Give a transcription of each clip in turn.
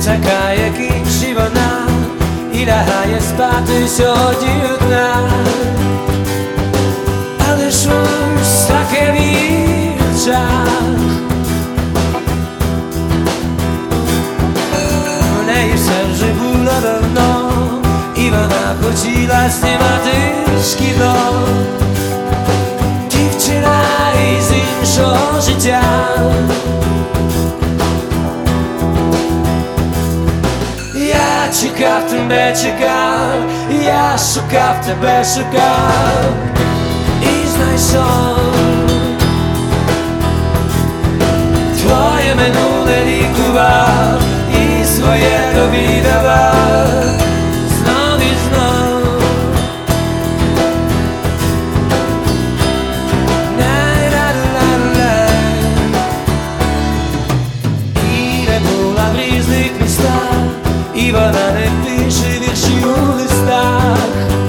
чекає, кінчі вона і лягає спати сьогодні одна. Але щось таке в її очах, в неї все вже було давно, і вона хотіла знімати шкіно. Дівчина із іншого життя. Я чекав, тебе чекав, я шукав, тебе шукав і знайшов. Твоє минуле лікував і своє тобі давав знов і знов. І не була в різних містах, і вона не пише вірші у листах,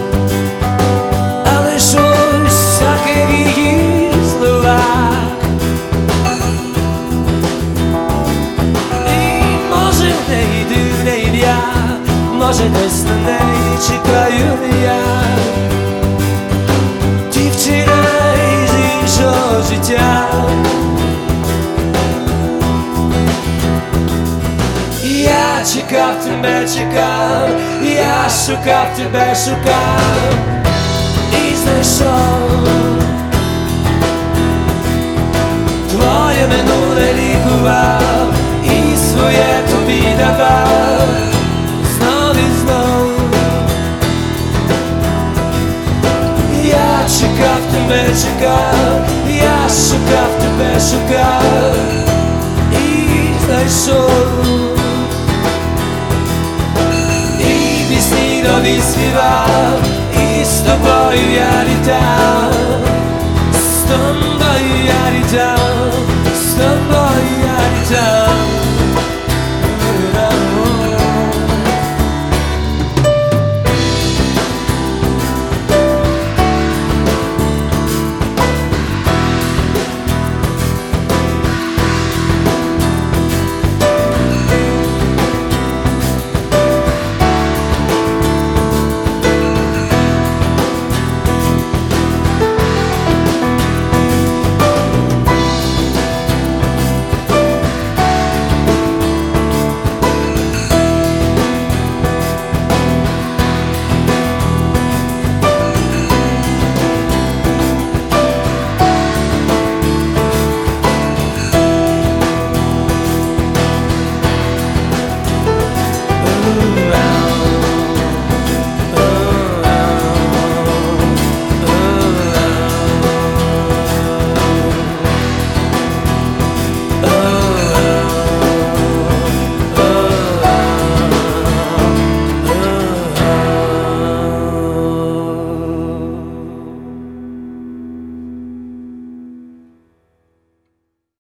але щось таке в її словах. І може в неї дивне ім'я, може десь на неї чекаю не я. Дівчина із іншого життя. Я чекав, тебе чекав, я шукав, тебе шукав і знайшов. Твоє минуле лікував і своє тобі давав знов і знов. Я чекав, тебе чекав, я шукав, тебе шукав і знайшов. Пісні нові співав, і з тобою я літав, з тобою я літав, з тобою.